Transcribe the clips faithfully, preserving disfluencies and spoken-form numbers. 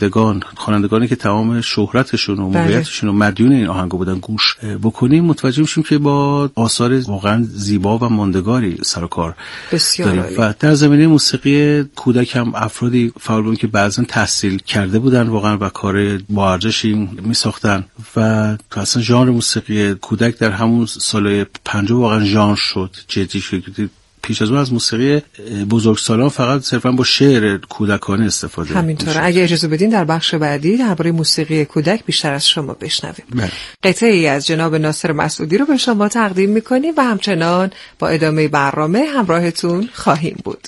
خوانندگان خوانندگانی که تمام شهرتشون و موقعیتشون و مدیون این آهنگا بودن گوش بکنیم، متوجه میشیم که با آثار واقعا زیبا و ماندگاری سر و کار داریم. و در زمینه موسیقی کودک هم افرادی فعال بودن که بعضا تحصیل کرده بودن واقعا و کار با ارزشی میساختن و اصلا ژانر موسیقی کودک در همون سال پنجاه واقعا ژانر شد، جدی شد. پیش از اون از موسیقی بزرگسالان فقط صرفا با شعر کودکانه استفاده. همینطوره. اگه اجازه بدین در بخش بعدی درباره موسیقی کودک بیشتر از شما بشنویم. قطعه‌ای از جناب ناصر مسعودی رو به شما تقدیم می‌کنیم و همچنان با ادامه برنامه همراهتون خواهیم بود.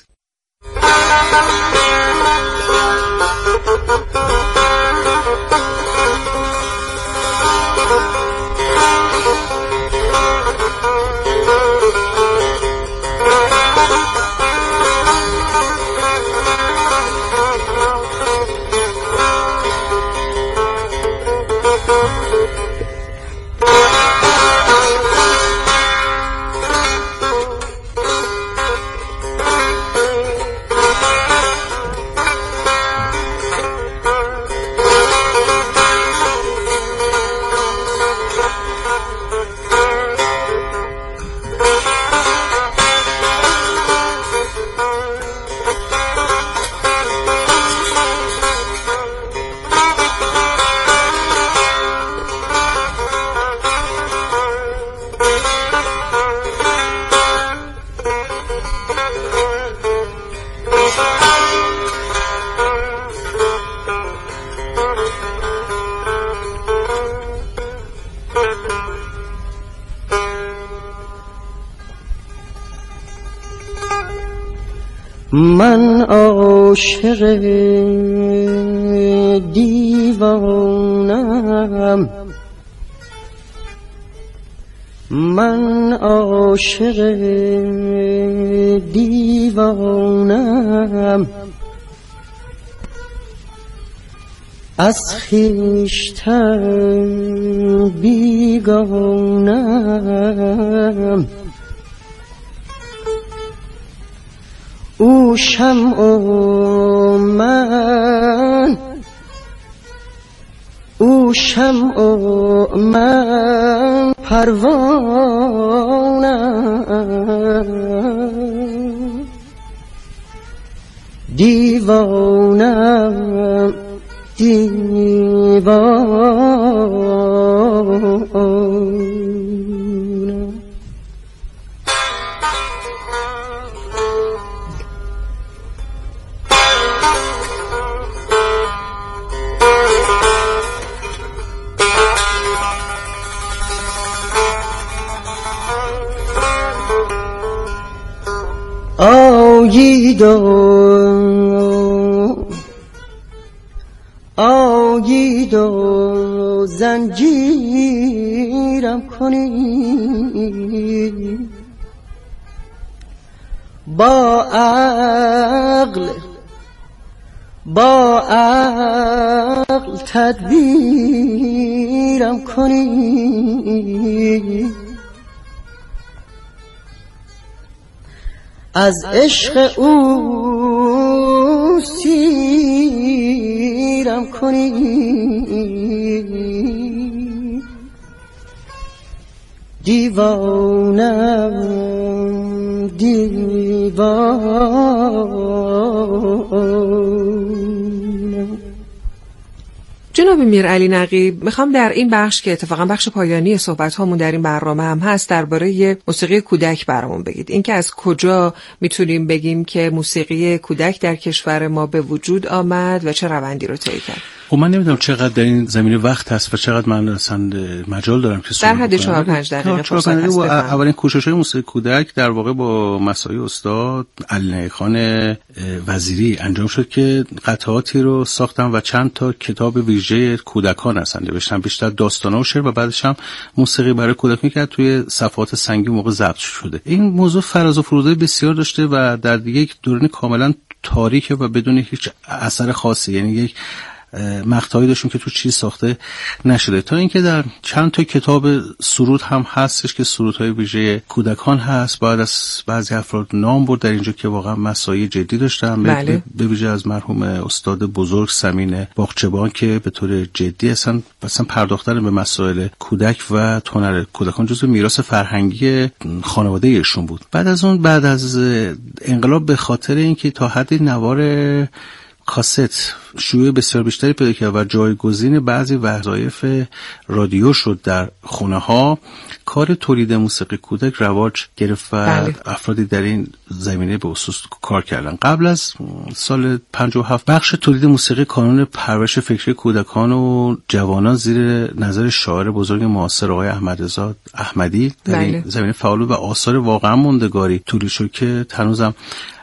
من عاشق دیوانم، من عاشق دیوانم، از خویشتن بیگانم. او شمع و من، او شمع و من پروانم، دیوانم دیوانم. آیید و آیید و زنجیرم کنی، با عقل با عقل تدبیرم کنی، از عشق او سیرم کنی، دیوانم دیوانم. جناب میرعلی نقیب، میخوام در این بخش که اتفاقا بخش پایانی صحبت هامون در این برنامه هم هست درباره موسیقی کودک برامون بگید. اینکه از کجا میتونیم بگیم که موسیقی کودک در کشور ما به وجود آمد و چه روندی رو طی کرد؟ خب من نمیدونم چقدر در این زمینه وقت هست و چقدر من اصلا مجال دارم که در حد چهار پنج دقیقه فرصت هست. اولین کوشش‌های موسیقی کودک در واقع با مساعی استاد علی خان وزیری انجام شد که قطعاتی رو ساختن و چند تا کتاب ویژه کودکان هستن نوشتن، بیشتر داستانا و شعر و بعدش هم موسیقی برای کودکان که توی صفحات سنگی موقع ضبط شده. این موضوع فراز و فرودهای بسیار داشته و در یک دوران کاملا تاریک و بدون هیچ اثر خاصی، یعنی یک مقطعی داشتیم که تو چیز ساخته نشده، تا اینکه در چند تا کتاب سرود هم هستش که سرودهای ویژه کودکان هست. بعد از بعضی افراد نام برد در اینجا که واقعا مسائل جدی داشتن، بله. به ویژه از مرحوم استاد بزرگ سمین باغچبان که به طور جدی اصلا اصلا پرداختن به مسائل کودک و هنر کودکان جزو میراث فرهنگی خانواده ایشون بود. بعد از اون بعد از انقلاب به خاطر اینکه تا حدی نوار کاست شیوع بسیار بیشتری پیدا کرد و جایگزین بعضی وظایف رادیو شد در خونه ها، کار تولید موسیقی کودک رواج گرفت و بله. افرادی در این زمینه به خصوص کار کردن. قبل از سال پنجاه و هفت بخش تولید موسیقی کانون پرورش فکری کودکان و جوانان زیر نظر شاعر بزرگ معاصر آقای احمدرضا احمدی در بله. این زمینه فعال و آثار واقعا ماندگاری تولید شد که هنوزم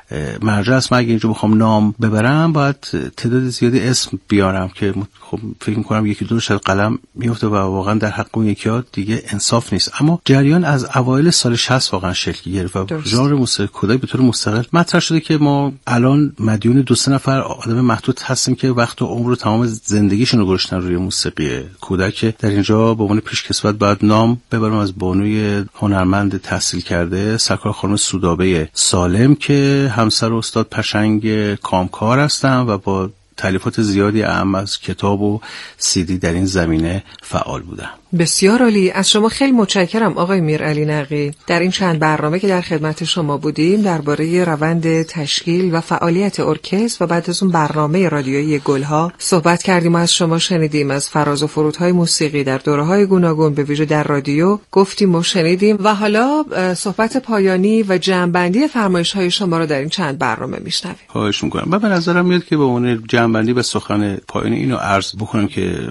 مرجع است. من اگه اینجا بخوام نام ببرم باید تعداد زیادی اسم بیارم که خب فکر می‌کنم یکی دو شاید قلم میفته و واقعا در حق اون یکی‌ها دیگه انصاف نیست. اما جریان از اوایل سال شصت واقعا شکل گرفت و ژانر موسیقی کودک به طور مستقل مطرح شده که ما الان مدیون دو سه نفر آدم محدود هستیم که وقت و عمر و تمام زندگیشون رو گذاشتن روی موسیقی کودک. در اینجا به عنوان پیشکسوت باید نام ببرم از بانوی هنرمند تحصیل کرده سرکار خانم سودابه سالم که همسر استاد پشنگ کامکار هستن و با تالیفات زیادی اهم از کتاب و سیدی در این زمینه فعال بودن. بسیار عالی. از شما خیلی متشکرم آقای میرعلی نقی. در این چند برنامه که در خدمت شما بودیم درباره روند تشکیل و فعالیت ارکستر و بعد از اون برنامه رادیویی گلها صحبت کردیم و از شما شنیدیم از فراز و فرودهای موسیقی در دوره‌های گوناگون به ویژه در رادیو گفتیم و شنیدیم و حالا صحبت پایانی و جمع‌بندی فرمایش‌های شما رو در این چند برنامه میشنویم. خواهش می‌کنم. من به نظرم میاد که به عنوان جمع‌بندی و سخن پایانی اینو عرض بکنم که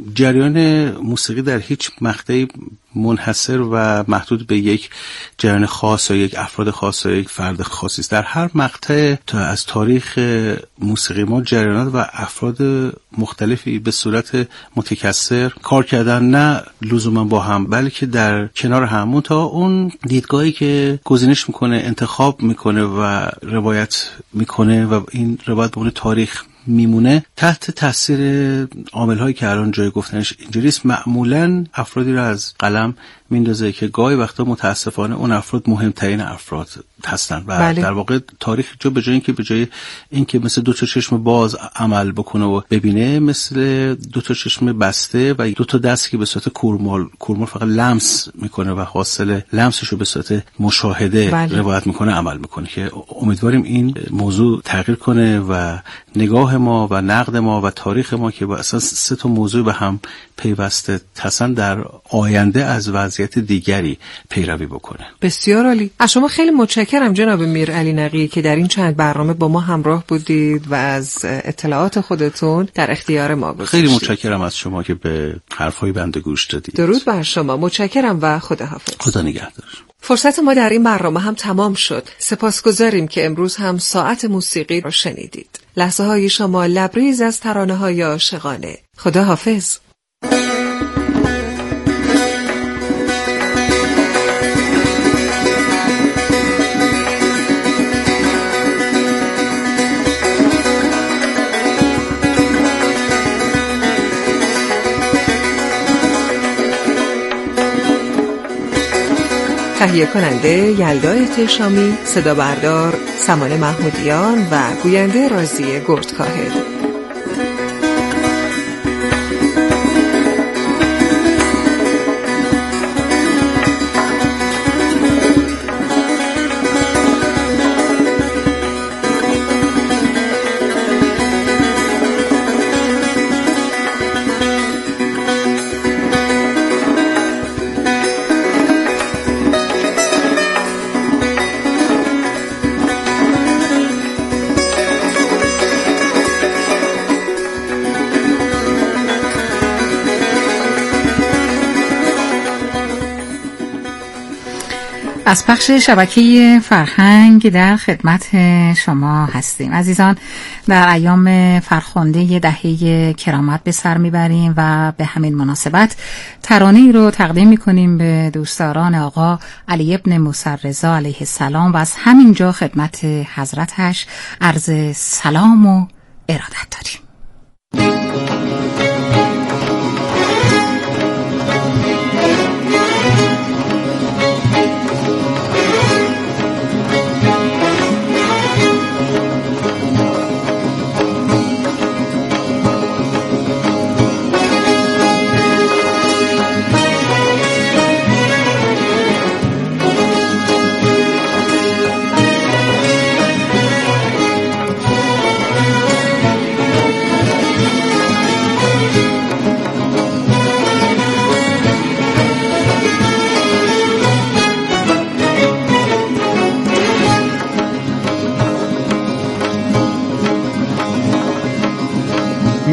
جریان موسیقی در هیچ مقطعی منحصر و محدود به یک جریان خاص یا یک افراد خاص یا یک فرد خاصی است. در هر مقطع تا از تاریخ موسیقی ما جریانات و افراد مختلفی به صورت متکثر کار کردن، نه لزوما با هم بلکه در کنار هم، تا اون دیدگاهی که گزینش میکنه، انتخاب میکنه و روایت میکنه و این روایت به عنوان تاریخ میمونه تحت تاثیر عامل‌هایی که الان جای گفتنش اینجوری است، معمولاً افرادی را از قلم میندازه که گاهی وقتا متاسفانه اون افراد مهمترین افراد هستن و بله. در واقع تاریخ جا به جای اینکه به جای اینکه مثل دو تا چشم باز عمل بکنه و ببینه، مثل دو تا چشم بسته و دو تا دست که به صورت کورمال کورمال فقط لمس میکنه و حاصل لمسشو به صورت مشاهده بله. روایت میکنه عمل میکنه، که امیدواریم این موضوع تغییر کنه و نگاه ما و نقد ما و تاریخ ما که با اساس سه تا موضوع به هم پیوسته هستن در آینده از وضعیت دیگری پیروی بکنه. بسیار عالی. از شما خیلی متشکرم جناب میرعلی نقی که در این چند برنامه با ما همراه بودید و از اطلاعات خودتون در اختیار ما گذاشتید. خیلی متشکرم از شما که به حرفای بنده گوش دادید. درود بر شما. متشکرم و خداحافظ. خدا نگهدار. فرصت ما در این برنامه هم تمام شد. سپاسگزاریم که امروز هم ساعت موسیقی را شنیدید. لحظه های شما لبریز از ترانه های عاشقانه. خداحافظ. تهیه کننده یلدا احتشامی، صدا بردار سمان محمودیان و گوینده رازی گردکاهل. از پخش شبکه فرهنگ در خدمت شما هستیم. عزیزان، در ایام فرخنده دهه کرامت به سر میبریم و به همین مناسبت ترانه‌ای رو تقدیم میکنیم به دوستداران آقا علی ابن موسی رضا علیه السلام و از همینجا خدمت حضرتش عرض سلام و ارادت داریم.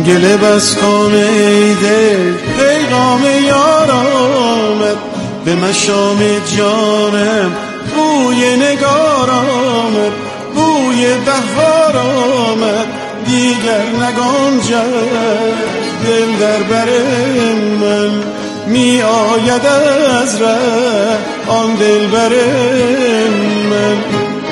گله بس کن ای دل پیغام یار آمد به مشام جانم بوی نگار آمد بوی بهار آمد دیگر نگنجد دل در بر من می آید از ره آن دل بر من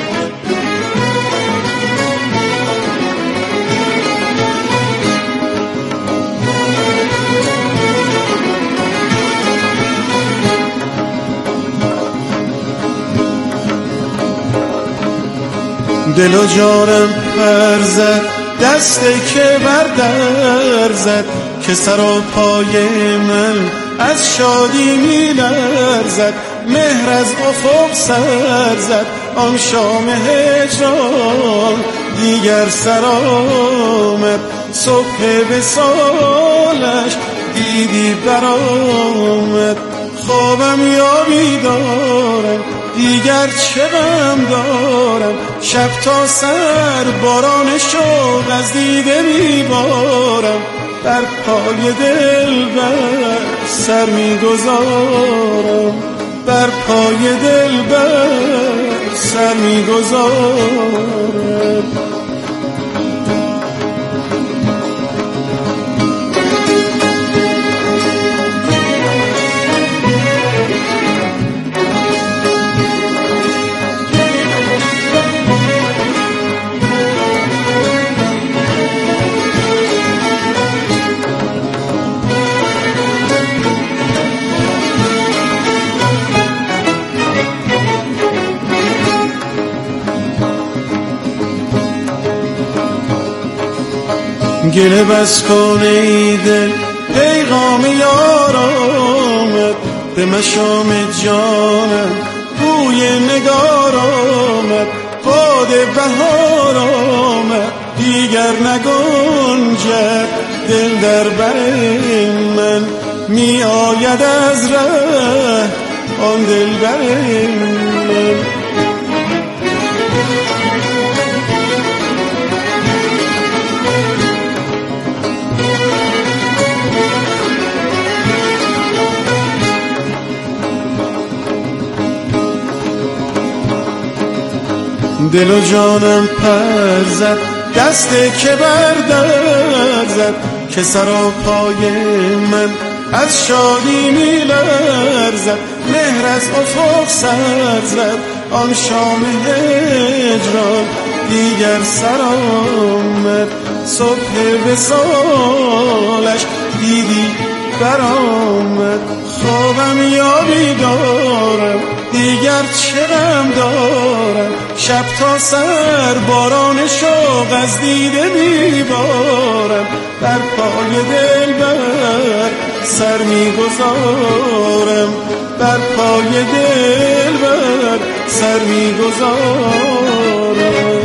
دل و جانم پر زد دست که بر در زد که سر و پای من از شادی می لرزد مهر از افق سر زد آن شام هجران دیگر سر آمد صبح وصالش دیدی برآمد خوابم یا بیدارم دیگر چه غم دارم شب تا سر باران شوق از دیده میبارم بر پای دلبر سر میگذارم بر پای دلبر سر میگذارم گله بس کن ای دل پیغام یار آمد به مشام جانم بوی نگار آمد باد بهار آمد دیگر نگنجد دل در بر من می آید از ره آن دل بر من دل و جانم پر زد دست که بر در زد که سر و پای من از شادی می لرزد مهر از افق سر زد آن شام هجران دیگر سر آمد صبح وصالش دیدی برآمد خوابم یا بیدارم دیگر چه غم دارم شب تا سر باران شوق از دیده میبارم بر پای دلبر سر میگذارم بر پای دلبر سر میگذارم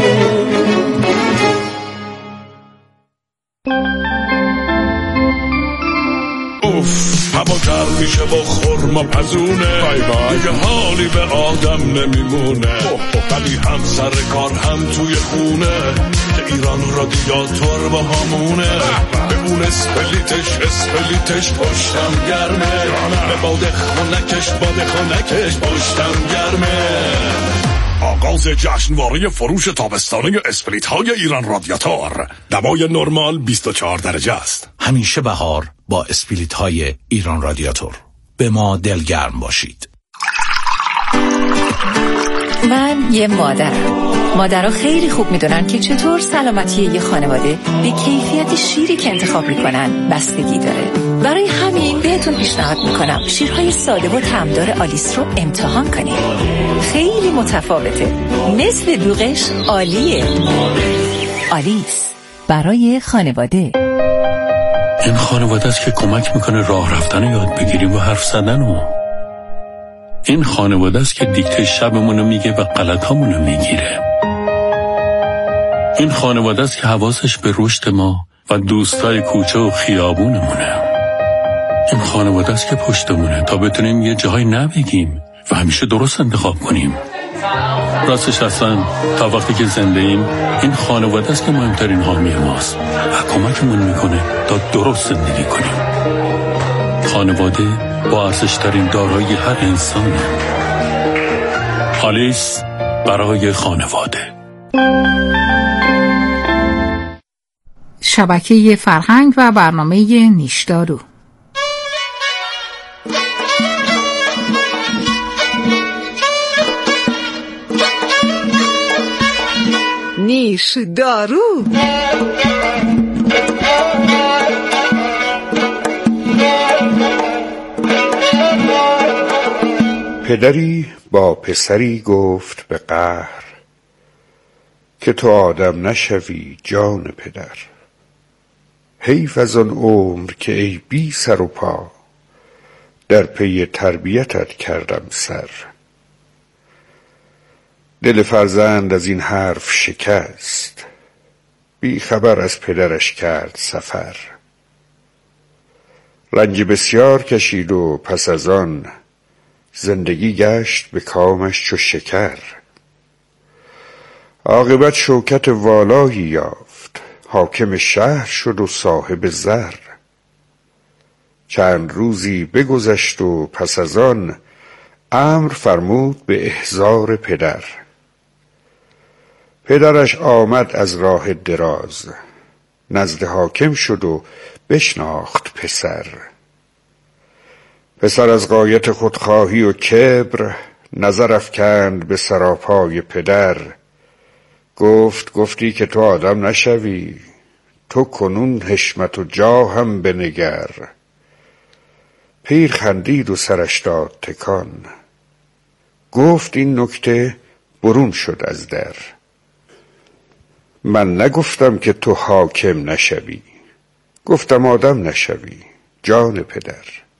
اوف هوا گرم میشه با خرما پزونه دیگه حالی به آدم نمیمونه ولی هم سر کار هم توی خونه که ایران رادیاتور با همونه به اون اسپلیتش اسپلیتش پشتم گرمه به باد خونکش باد خونکش پشتم گرمه آغاز جشنواره فروش تابستانه اسپریت های ایران رادیاتور. دوای نرمال بیست و چهار درجه است. همیشه بهار با اسپریت های ایران رادیاتور. به ما دلگرم باشید. من یه مادرم. مادرها خیلی خوب میدونن که چطور سلامتی یه خانواده به کیفیت شیری که انتخاب میکنن بستگی داره. برای همین بهتون پیشنهاد میکنم شیرهای ساده و طعمدار آلیس رو امتحان کنید. خیلی متفاوته. مثل دوغش عالیه. آلیس برای خانواده. این خانواده است که کمک میکنه راه رفتن یاد بگیریم و حرف زدن و این خانواده است که دیکته شبمونو میگه و غلطامونو میگیره. این خانواده است که حواسش به رشد ما و دوستای کوچه و خیابونمونه. این خانواده است که پشتمونه تا بتونیم یه جایی نبگیم و همیشه درست انتخاب کنیم. راستش اصلا تا وقتی که زنده ایم این خانواده است که مهمترین حامی ماست و کمکمون میکنه تا درست زندگی کنیم. خانواده با ارزشترین دارایی هر انسانه. آلیس برای خانواده. شبکه فرهنگ و برنامه نیشدارو. نیش دارو. پدری با پسری گفت به قهر که تو آدم نشوی جان پدر. حیف از آن عمر که ای بی سر و پا در پی تربیتت کردم سر. دل فرزند از این حرف شکست، بی خبر از پدرش کرد سفر. رنج بسیار کشید و پس از آن زندگی گشت به کامش چو شکر. عاقبت شوکت والایی یافت، حاکم شهر شد و صاحب زر. چند روزی بگذشت و پس از آن امر فرمود به احضار پدر. پدرش آمد از راه دراز، نزد حاکم شد و بشناخت پسر. پسر از غایت خودخواهی و کبر، نظر افکند به سراپای پدر. گفت گفتی که تو آدم نشوی، تو کنون حشمت و جاه هم بنگر. پیر خندید و سرش داد تکان، گفت این نکته برون شد از در. من نگفتم که تو حاکم نشوی، گفتم آدم نشوی جان پدر.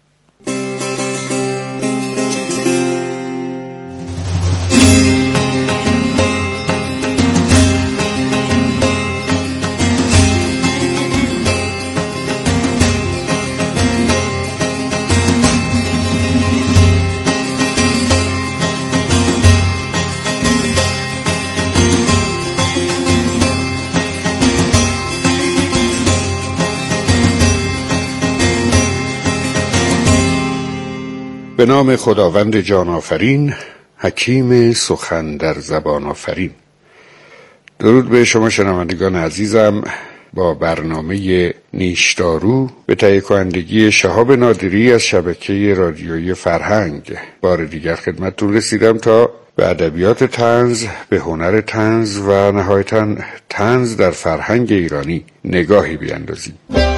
به نام خداوند جان آفرین، حکیم سخن در زبان آفرین. درود به شما شنوندگان عزیزم. با برنامه نیشدارو به تهیه کنندگی شهاب نادری از شبکه رادیویی فرهنگ بار دیگر خدمتتون رسیدم تا به ادبیات طنز، به هنر طنز و نهایتاً طنز در فرهنگ ایرانی نگاهی بیاندازیم.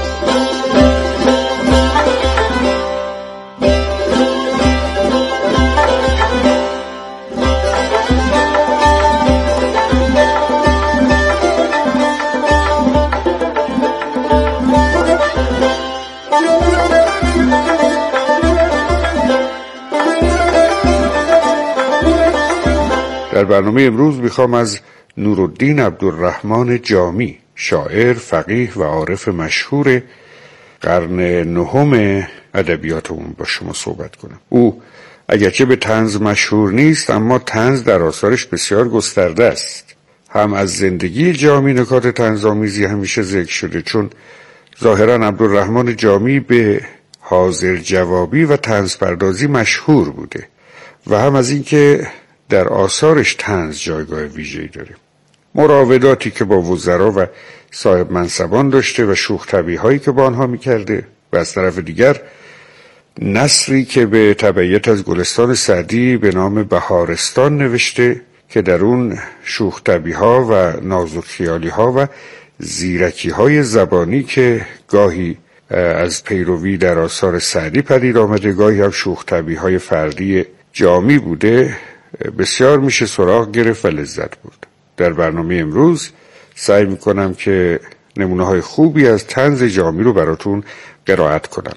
در برنامه امروز میخوام از نورالدین عبدالرحمن جامی، شاعر، فقیه و عارف مشهور قرن نهم ادبیاتمون با شما صحبت کنم. او اگرچه به طنز مشهور نیست، اما طنز در آثارش بسیار گسترده است. هم از زندگی جامی نکات طنزآمیزی همیشه ذکر شده، چون ظاهرا عبدالرحمن جامی به حاضر جوابی و طنز پردازی مشهور بوده و هم از اینکه در آثارش طنز جایگاه ویژه‌ای داره. مراوداتی که با وزرا و صاحب منصبان داشته و شوخ طبعی‌هایی که با آنها می‌کرده و از طرف دیگر نثری که به تبعیت از گلستان سعدی به نام بهارستان نوشته که در اون شوخ طبعی‌ها و نازک خیالی‌ها و زیرکی‌های زبانی که گاهی از پیروی در آثار سعدی پدید آمده، گاهی هم شوخ طبعی‌های فردی جامی بوده، بسیار میشه سراغ گرفت و لذت بود. در برنامه امروز سعی میکنم که نمونه های خوبی از طنز جامی رو براتون قرائت کنم.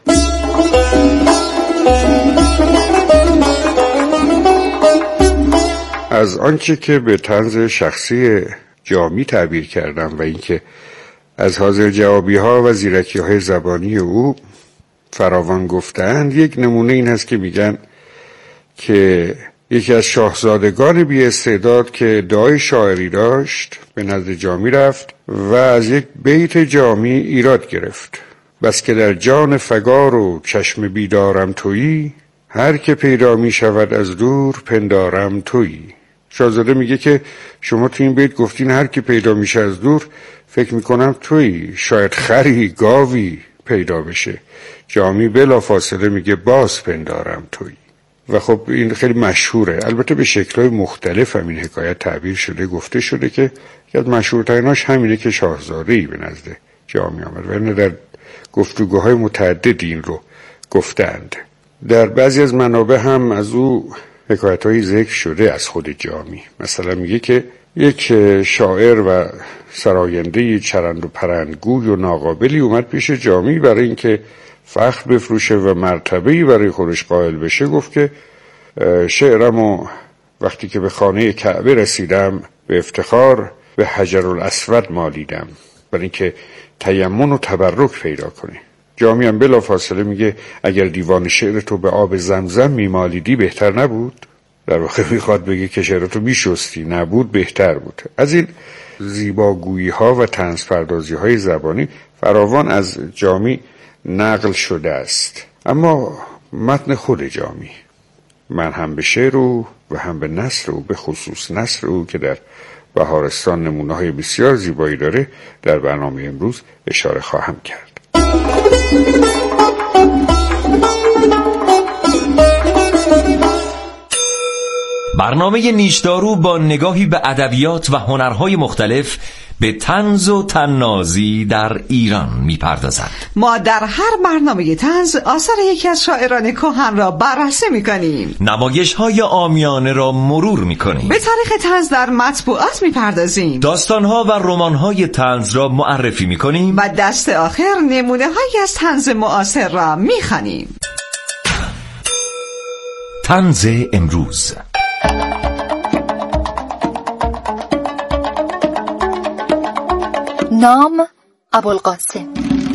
از آنچه که به طنز شخصی جامی تعبیر کردم و اینکه از حاضر جوابی ها و زیرکی های زبانی او فراوان گفتند، یک نمونه این هست که میگن که یکی از شاهزادگان بی استعداد که ادعای شاعری داشت به نزد جامی رفت و از یک بیت جامی ایراد گرفت. بس که در جان فگار و چشم بیدارم تویی، هر که پیدا می شود از دور پندارم تویی. شاهزاده میگه که شما تو این بیت گفتین هر کی پیدا میشه از دور، فکر میکنم تویی، شاید خری گاوی پیدا بشه. جامی بلا فاصله میگه باز پندارم تویی. و خب این خیلی مشهوره. البته به شکل‌های مختلف هم این حکایت تعبیر شده، گفته شده که یکی از مشهورتریناش همینه که شاهزاده‌ای به نزد جامی آمد و اینه در گفتگوهای متعدد این رو گفتند. در بعضی از منابع هم از او حکایت‌هایی ذکر شده از خود جامی. مثلا میگه که یک شاعر و سراینده چرند و پرندگوی و ناقابلی اومد پیش جامی برای اینکه فخر بفروشه و مرتبه‌ای برای خودش قائل بشه. گفت که شعرمو وقتی که به خانه کعبه رسیدم به افتخار به حجرالاسود مالیدم برای اینکه تیمن و تبرک پیدا کنه. جامی هم بلا فاصله میگه اگر دیوان شعر تو به آب زمزم میمالیدی بهتر نبود؟ در واقع میخواد بگه که شعر تو میشستی، نبود بهتر بود. از این زیباگویی ها و طنز پردازی های زبانی فراوان از جامی نقل شده است. اما متن خود جامی، من هم به شعر او و هم به نثر او، به خصوص نثر او که در بهارستان نمونه های بسیار زیبایی داره، در برنامه امروز اشاره خواهم کرد. برنامه نیشدارو با نگاهی به ادبیات و هنرهای مختلف به طنز و طنازی در ایران میپردازد. ما در هر برنامه طنز آثار یکی از شاعران کهن را بررسی میکنیم، نمایش‌های عامیانه را مرور میکنیم، به تاریخ طنز در مطبوعات میپردازیم، داستان‌ها و رمان‌های طنز را معرفی میکنیم و دست آخر نمونه‌هایی از طنز معاصر را میخوانیم. طنز امروز. نام ابوالقاسم.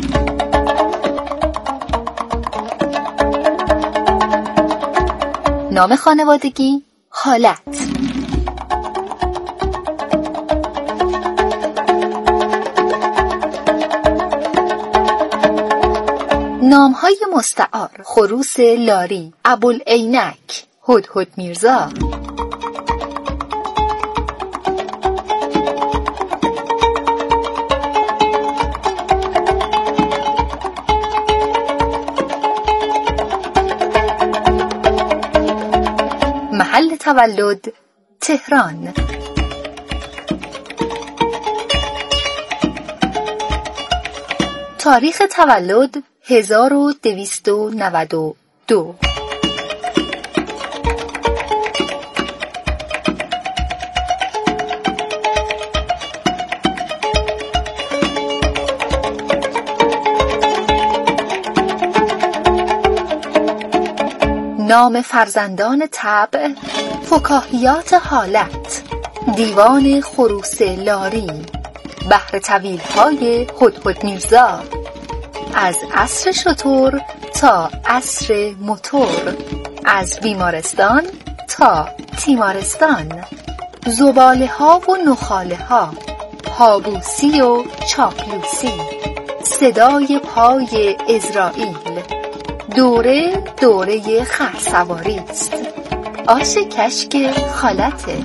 نام خانوادگی حالت. نام‌های مستعار: خروس لاری، ابوالعینک، هدهد میرزا. محل تولد تهران. تاریخ تولد هزار و دویست و نود و دو. نام فرزندان طبع: فکاهیات حالت، دیوان خروس لاری، بحر طویل های هدهد میرزا، از عصر شتر تا عصر موتور، از بیمارستان تا تیمارستان، زباله ها و نخاله ها، پابوسی و چاپلوسی، صدای پای ازرائیل، دوره دوره خرسواری است، آش کشک خالته.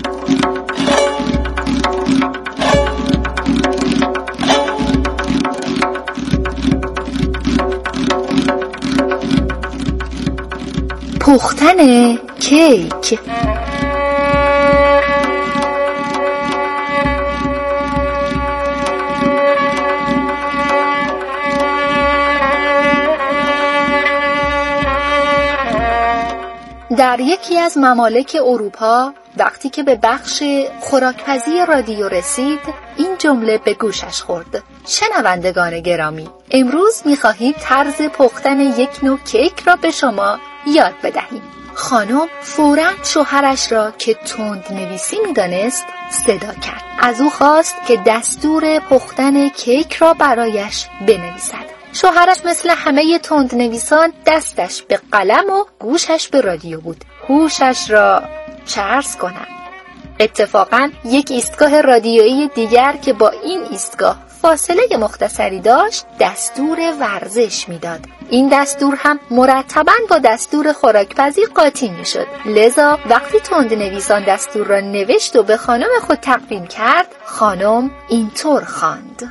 پختن کیک. در یکی از ممالک اروپا وقتی که به بخش خوراکپزی رادیو رسید، این جمله به گوشش خورد: شنوندگان گرامی، امروز می‌خواهیم طرز پختن یک نوع کیک را به شما یاد بدهیم. خانم فوراً شوهرش را که تند نویسی می‌دانست صدا کرد. از او خواست که دستور پختن کیک را برایش بنویسد. شوهرش مثل همه تندنویسان دستش به قلم و گوشش به رادیو بود. هوشش را چه عرض کنم. اتفاقاً یک ایستگاه رادیویی دیگر که با این ایستگاه فاصله مختصری داشت دستور ورزش میداد. این دستور هم مرتباً با دستور خوراکپزی قاطی میشد. لذا وقتی تندنویسان دستور را نوشت و به خانم خود تقدیم کرد، خانم اینطور خواند: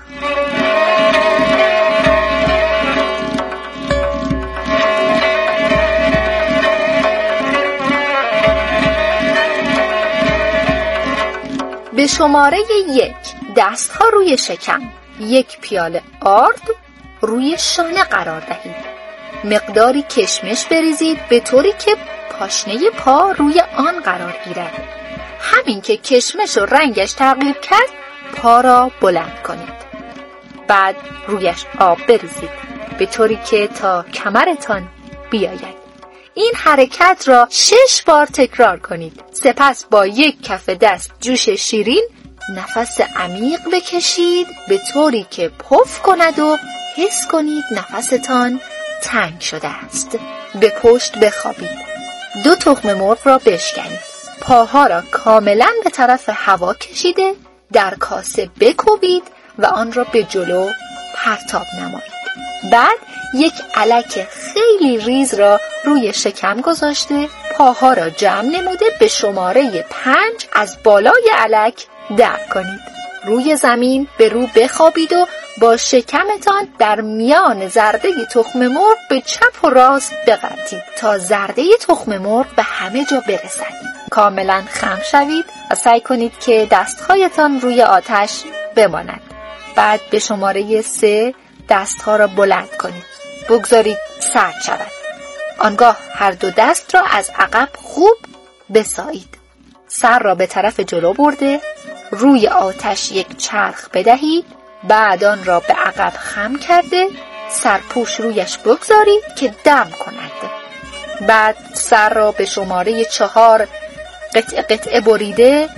به شماره یک دست ها روی شکم، یک پیاله آرد روی شانه قرار دهید. مقداری کشمش بریزید به طوری که پاشنه پا روی آن قرار گیرد. همین که کشمش و رنگش تغییر کرد، پا را بلند کنید. بعد رویش آب بریزید به طوری که تا کمرتان بیاید. این حرکت را شش بار تکرار کنید. سپس با یک کف دست جوش شیرین نفس عمیق بکشید به طوری که پف کند و حس کنید نفستان تنگ شده است. به پشت بخوابید. دو تخم مرغ را بشکنید. پاها را کاملا به طرف هوا کشیده در کاسه بکوبید و آن را به جلو پرتاب نمایید. بعد یک الک خیلی ریز را روی شکم گذاشته پاها را جمع نموده به شماره پنج از بالای الک دفع کنید. روی زمین به رو بخوابید و با شکمتان در میان زرده تخم مرغ به چپ و راست بغلطید تا زرده تخم مرغ به همه جا برسد. کاملا خم شوید و سعی کنید که دستهایتان روی آتش بماند. بعد به شماره سه دستها را بلند کنید. بگذارید سرد شود. آنگاه هر دو دست را از عقب خوب بسایید. سر را به طرف جلو برده روی آتش یک چرخ بدهید. بعد آن را به عقب خم کرده سرپوش رویش بگذارید که دم کند. بعد سر را به شماره چهار قطعه قطعه بریده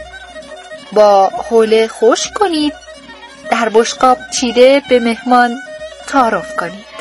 با حوله خشک کنید. در بشقاب چیده به مهمان تعارف کنید.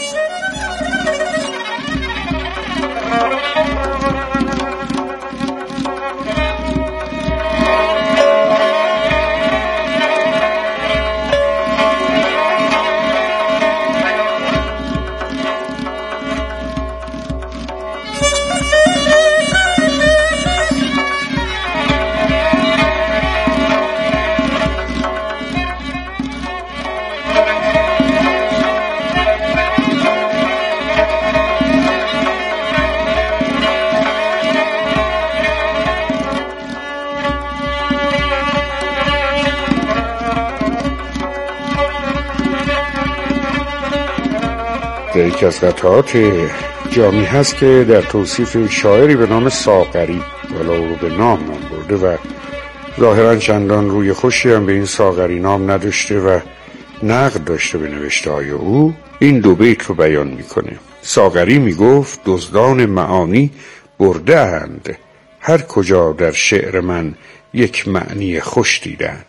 یکی از قطعات جامی هست که در توصیف شاعری به نام ساغری، ولی او رو به نام نام برده و ظاهرا چندان روی خوشی هم به این ساغری نام نداشته و نقد داشته به نوشته های او، این دو بیت رو بیان میکنه. ساغری میگفت دزدان معانی برده اند، هر کجا در شعر من یک معنی خوش دیدند.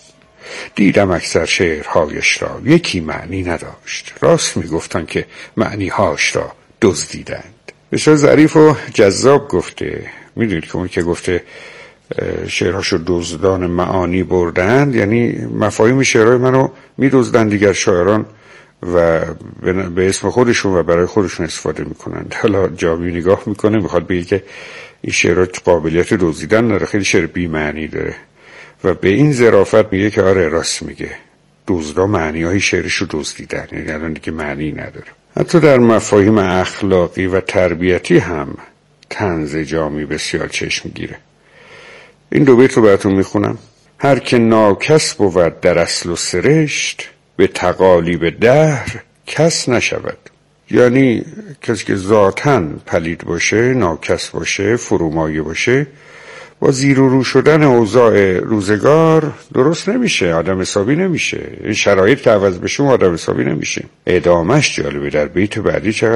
دیدم اکثر شعرهایش را یکی معنی نداشت، راست میگفتن که معنی هاش را دزدیدند. بسیار ظریف و جذاب گفته. میدونید که اون که گفته شعرهاشو دزدان معانی بردند، یعنی مفاهیم شعرهای منو میدزدن دیگر شاعران و به اسم خودشون و برای خودشون استفاده میکنند. حالا جامی نگاه میکنه میخواد بگه که این شعرها قابلیت دزدیدن نداره، خیلی شعر بی معنی داره و به این ظرافت میگه که آره راست میگه، دزدا معنی های شعرشو دزدیدن، یعنی الان دیگه معنی نداره. حتی در مفاهیم اخلاقی و تربیتی هم طنز جامی بسیار چشم گیره. این دو بیت رو براتون میخونم. هر که ناکس بود در اصل و سرشت، به تقالیب دهر کس نشود. یعنی کسی که ذاتاً پلید باشه، ناکس باشه، فرومایه باشه، با زیر و رو شدن اوضاع روزگار درست نمیشه، آدم حسابی نمیشه. این شرایط که عوض بشه آدم حسابی نمیشه. ادامش جالبه در بیت بعدی چقدر